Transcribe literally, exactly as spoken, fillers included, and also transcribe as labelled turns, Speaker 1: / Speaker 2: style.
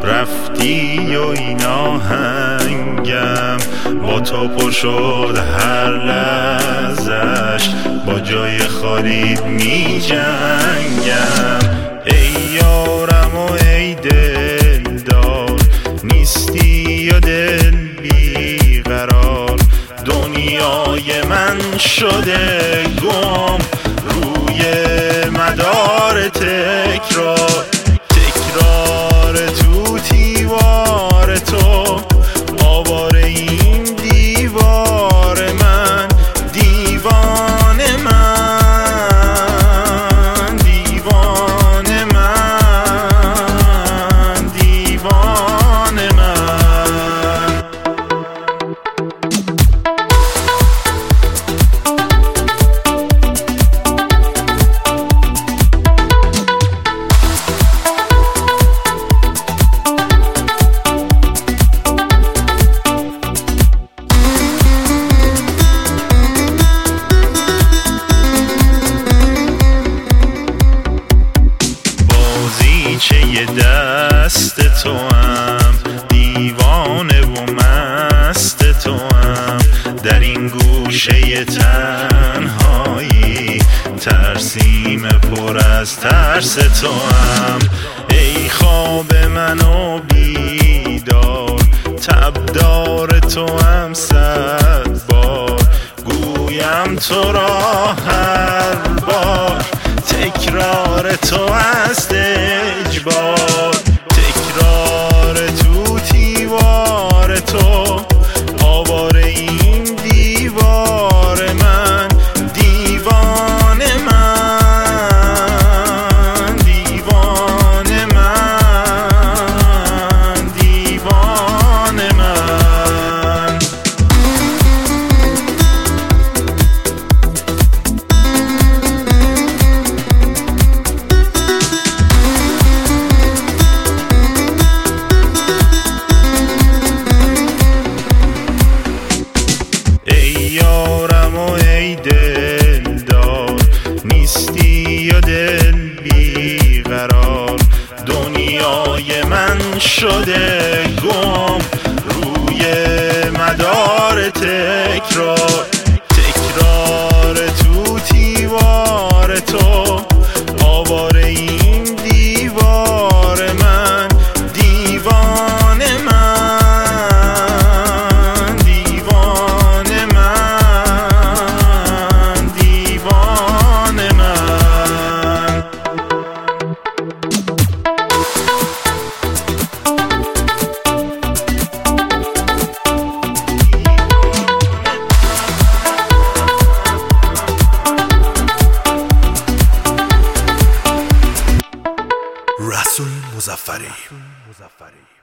Speaker 1: رفتی و این آهنگم با تو پر شد هر لحظش، با جای خالیت می جنگم. ای یارم و ای دلدار، نیستی یا دل بیقرار، دنیای من شده گم روی مدار تکرار. تکرار تو دیوار تو، آوار این دیوار من، دیوان من، دیوان من، دیوان من. چه دست تو هم، دیوانه و مست تو هم، در این گوشه تنهایی ترسیم پر از ترس تو هم. ای خواب منو بیدار، تبدار تو هم صد بار، گویم تو را هر بار، تکرار تو است اجبار. تکرار تو دیوار تو، آوار این دیوار من، دیوان من، دیوان من، دیوان من. یارم و ای دلدار، نیستی یا دل بیقرار، دنیای من شده گم روی مدار تکرار. تکرار تو دیوار تو، آوار این دیوار من، دیوان من، دیوان من، دیوان من.
Speaker 2: رسول مظفری.